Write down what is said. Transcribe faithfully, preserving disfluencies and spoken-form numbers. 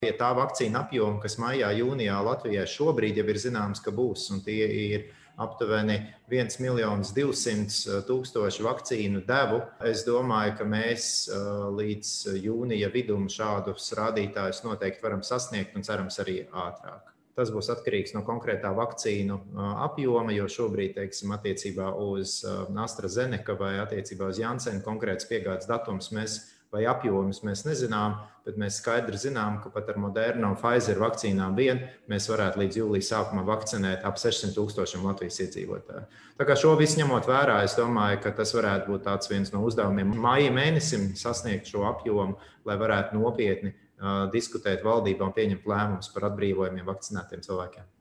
pie tā vakcīna apjoma, kas maijā, jūnijā Latvijai šobrīd jau ir zināms, ka būs, un tie ir aptuveni viens miljons divsimt tūkstoši vakcīnu devu. Es domāju, ka mēs līdz jūnija vidum šādus rādītājus noteikti varam sasniegt un cerams arī ātrāk. Tas būs atkarīgs no konkrētā vakcīnu apjoma, jo šobrīd, teiksim, attiecībā uz AstraZeneca vai attiecībā uz Janssen konkrēts piegādes datums mēs vai apjomus mēs nezinām, bet mēs skaidri zinām, ka pat ar Moderna un Pfizer vakcīnām vien mēs varētu līdz jūlija sākumā vakcinēt ap sešsimt tūkstošiem Latvijas iedzīvotāju. Tā kā šo visu ņemot vērā, es domāju, ka tas varētu būt tāds viens no uzdevumiem maija mēnesim sasniegt šo apjomu, lai varētu nopietni uh, diskutēt valdībā un pieņemt lēmumus par atbrīvojumiem vakcinētiem cilvēkiem.